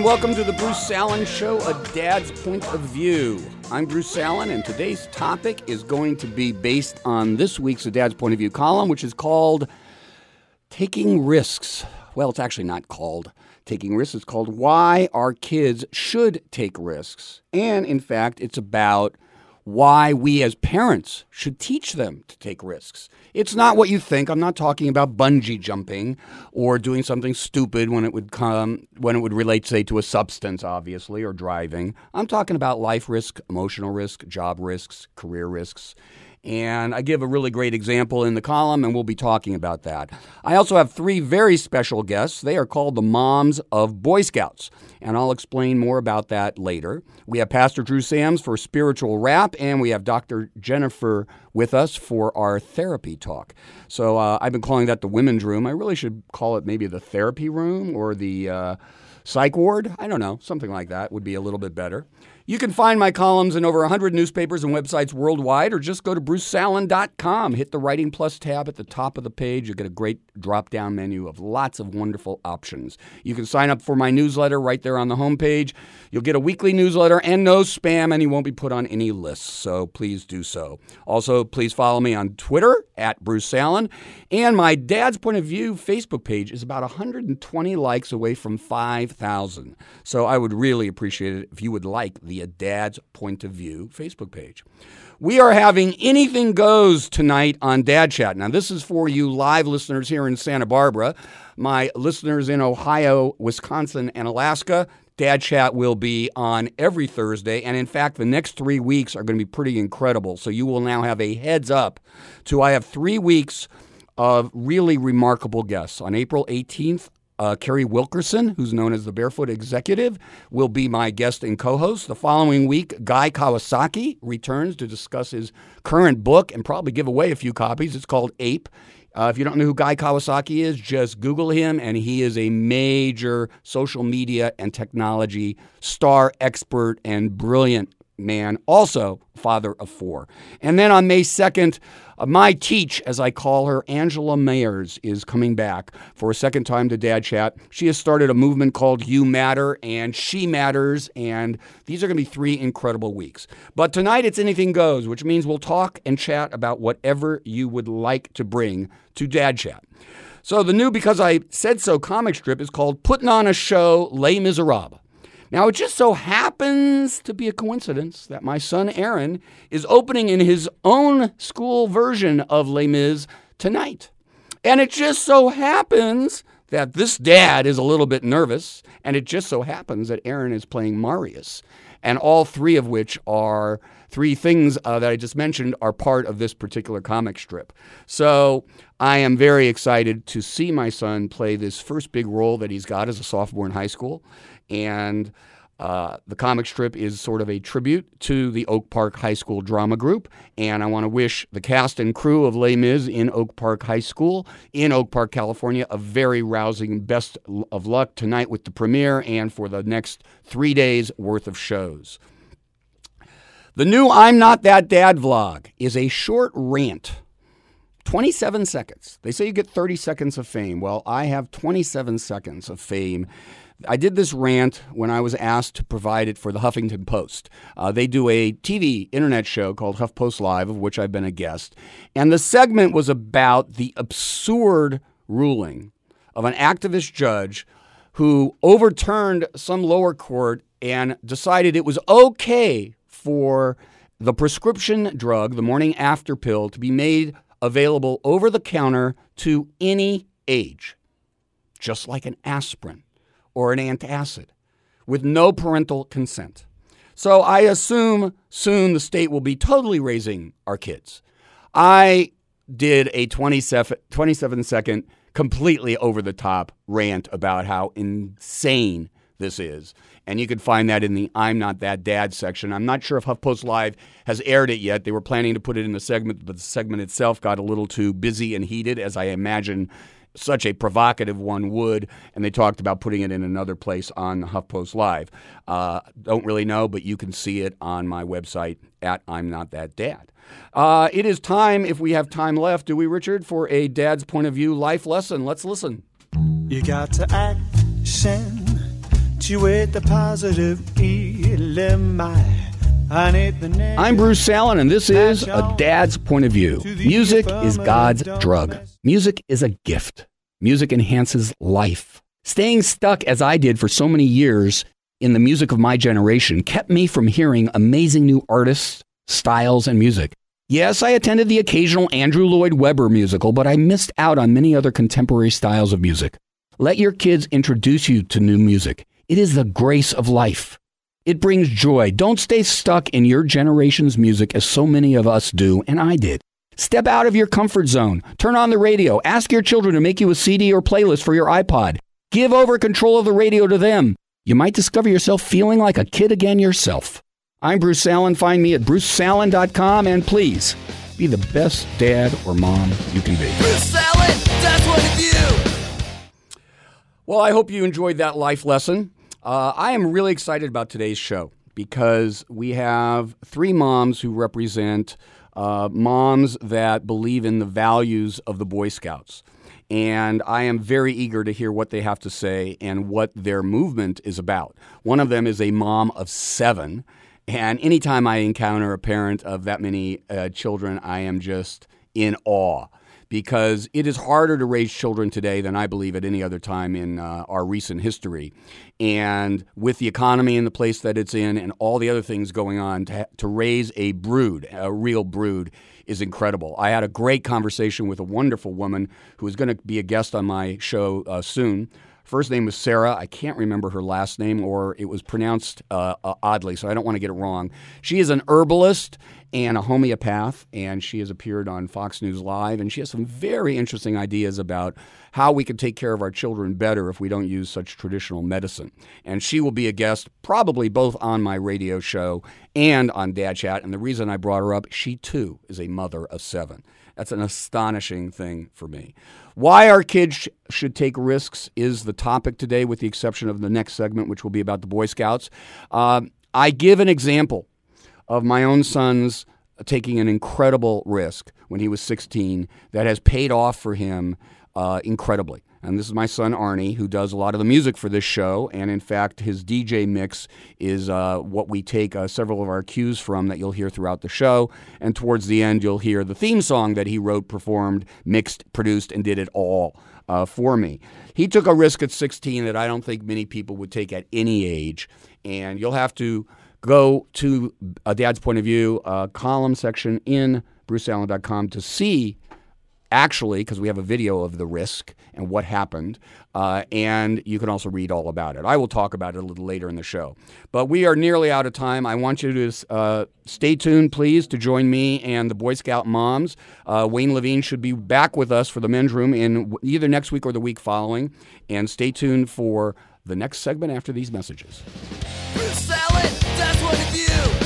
and welcome to the Bruce Allen Show, A Dad's Point of View. I'm Bruce Allen, and today's topic is going to be based on this week's A Dad's Point of View column, which is called Taking Risks. Well, it's actually not called Taking Risks. It's called Why Our Kids Should Take Risks. And, in fact, it's about why we as parents should teach them to take risks. It's not what you think. I'm not talking about bungee jumping or doing something stupid when it would relate, say, to a substance, obviously, or driving. I'm talking about life risk, emotional risk, job risks, career risks. And I give a really great example in the column, and we'll be talking about that. I also have three very special guests. They are called the Moms of Boy Scouts, and I'll explain more about that later. We have Pastor Drew Sams for Spiritual Rap, and we have Dr. Jennifer with us for our therapy talk. So I've been calling that the women's room. I really should call it maybe the therapy room or the psych ward. I don't know. Something like that would be a little bit better. You can find my columns in over 100 newspapers and websites worldwide, or just go to bruceallen.com. Hit the Writing Plus tab at the top of the page. You'll get a great drop-down menu of lots of wonderful options. You can sign up for my newsletter right there on the homepage. You'll get a weekly newsletter and no spam, and you won't be put on any lists, so please do so. Also, please follow me on Twitter, @BruceAllen, and my Dad's Point of View Facebook page is about 120 likes away from 5,000. So I would really appreciate it if you would like the Dad's Point of View Facebook page. We are having Anything Goes tonight on Dad Chat. Now, this is for you live listeners here in Santa Barbara. My listeners in Ohio, Wisconsin, and Alaska, Dad Chat will be on every Thursday. And in fact, the next 3 weeks are going to be pretty incredible. So you will now have a heads up to I have 3 weeks of really remarkable guests. On April 18th, Kerry Wilkerson, who's known as the Barefoot Executive, will be my guest and co-host. The following week, Guy Kawasaki returns to discuss his current book and probably give away a few copies. It's called Ape. If you don't know who Guy Kawasaki is, just Google him, and he is a major social media and technology star expert and brilliant man, also father of 4. And then on May 2nd, my teach, as I call her, Angela Mayers, is coming back for a second time to Dad Chat. She has started a movement called You Matter and She Matters, and these are going to be 3 incredible weeks. But tonight it's Anything Goes, which means we'll talk and chat about whatever you would like to bring to Dad Chat. So the new Because I Said So comic strip is called Putting on a Show, Les Miserables. Now, it just so happens to be a coincidence that my son Aaron is opening in his own school version of Les Mis tonight. And it just so happens that this dad is a little bit nervous, and it just so happens that Aaron is playing Marius. And all 3 of which are 3 things that I just mentioned are part of this particular comic strip. So I am very excited to see my son play this first big role that he's got as a sophomore in high school. And the comic strip is sort of a tribute to the Oak Park High School drama group. And I want to wish the cast and crew of Les Mis in Oak Park High School in Oak Park, California, a very rousing best of luck tonight with the premiere and for the next 3 days worth of shows. The new I'm Not That Dad vlog is a short rant. 27 seconds. They say you get 30 seconds of fame. Well, I have 27 seconds of fame. I did this rant when I was asked to provide it for the Huffington Post. They do a TV internet show called HuffPost Live, of which I've been a guest. And the segment was about the absurd ruling of an activist judge who overturned some lower court and decided it was okay for the prescription drug, the morning after pill, to be made available over the counter to any age, just like an aspirin or an antacid, with no parental consent. So I assume soon the state will be totally raising our kids. I did a 27-second, completely over-the-top rant about how insane this is. And you can find that in the I'm Not That Dad section. I'm not sure if HuffPost Live has aired it yet. They were planning to put it in the segment, but the segment itself got a little too busy and heated, as I imagine such a provocative one would, and they talked about putting it in another place on HuffPost Live. Don't really know, but you can see it on my website at I'm Not That Dad. It is time, if we have time left, do we, Richard, for a Dad's Point of View life lesson? Let's listen. You got to action, Situate the positive ELMI. I'm Bruce Allen, and this is A Dad's Point of View. Music is God's drug. Music is a gift. Music enhances life. Staying stuck, as I did for so many years in the music of my generation, kept me from hearing amazing new artists, styles, and music. Yes, I attended the occasional Andrew Lloyd Webber musical, but I missed out on many other contemporary styles of music. Let your kids introduce you to new music. It is the grace of life. It brings joy. Don't stay stuck in your generation's music as so many of us do, and I did. Step out of your comfort zone. Turn on the radio. Ask your children to make you a CD or playlist for your iPod. Give over control of the radio to them. You might discover yourself feeling like a kid again yourself. I'm Bruce Allen. Find me at bruceallen.com, and please be the best dad or mom you can be. Bruce Allen, Dad's Point of View. Well, I hope you enjoyed that life lesson. I am really excited about today's show because we have three moms who represent moms that believe in the values of the Boy Scouts. And I am very eager to hear what they have to say and what their movement is about. One of them is a mom of 7. And anytime I encounter a parent of that many children, I am just in awe. Because it is harder to raise children today than I believe at any other time in our recent history. And with the economy in the place that it's in and all the other things going on, to raise a brood, a real brood, is incredible. I had a great conversation with a wonderful woman who is going to be a guest on my show soon. First name was Sarah. I can't remember her last name, or it was pronounced oddly, so I don't want to get it wrong. She is an herbalist and a homeopath, and she has appeared on Fox News Live, and she has some very interesting ideas about how we can take care of our children better if we don't use such traditional medicine. And she will be a guest probably both on my radio show and on Dad Chat, and the reason I brought her up, she too is a mother of 7. That's an astonishing thing for me. Why our kids should take risks is the topic today, with the exception of the next segment, which will be about the Boy Scouts. I give an example of my own son's taking an incredible risk when he was 16 that has paid off for him incredibly. And this is my son, Arnie, who does a lot of the music for this show. And in fact, his DJ mix is what we take several of our cues from that you'll hear throughout the show. And towards the end, you'll hear the theme song that he wrote, performed, mixed, produced, and did it all for me. He took a risk at 16 that I don't think many people would take at any age. And you'll have to go to A Dad's Point of View column section in bruceallen.com to see, actually, because we have a video of the risk and what happened, and you can also read all about it. I will talk about it a little later in the show. But we are nearly out of time. I want you to stay tuned, please, to join me and the Boy Scout moms. Wayne Levine should be back with us for the men's room in either next week or the week following. And stay tuned for the next segment after these messages. Bruce Allen, Dad's Point of View.